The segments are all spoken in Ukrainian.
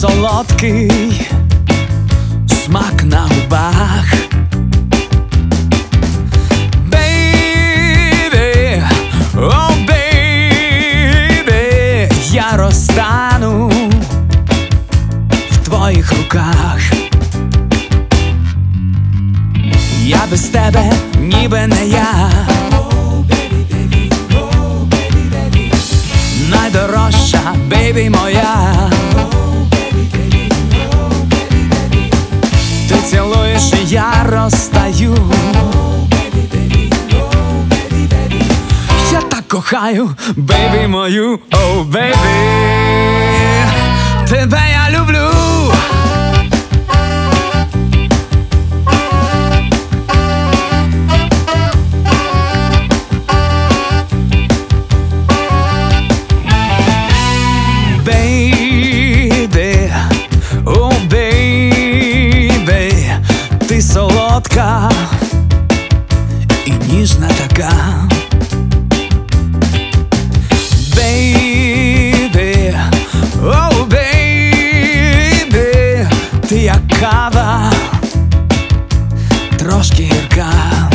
солодкий смак на губах. Бейбі, о бейбі, я розтану в твоїх руках. Я без тебе ніби не я. Найдорожча, бейбі моя. Ти цілуєш, і я розтаю. Я так кохаю, бейбі мою, о бейбі. Тебе я люблю. Ти солодка і ніжна така. Бейбі, о бейбі, ти як кава, трошки гірка.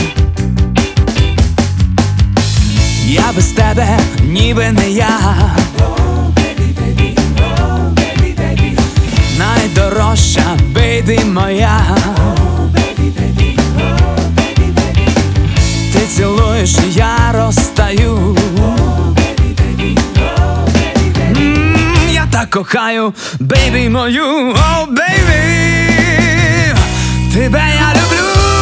Я без тебе ніби не я. Найдорожча, бейбі моя. Ти цілуєш, і я розтаю. Я так кохаю, бейбі мою, о бейбі. Тебе я люблю.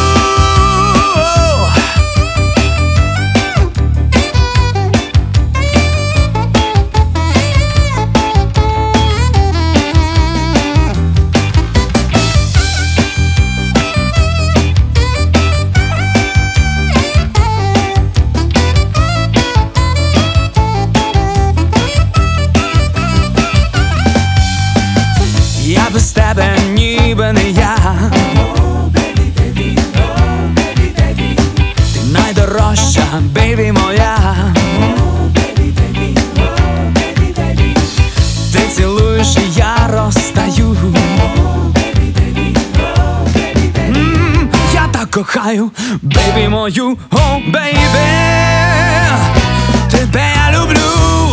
Я без тебе ніби не я. Ти найдорожча, бейбі моя. Ти цілуєш, і я розтаю. Я так кохаю, бейбі мою, о бейбі. Тебе я люблю.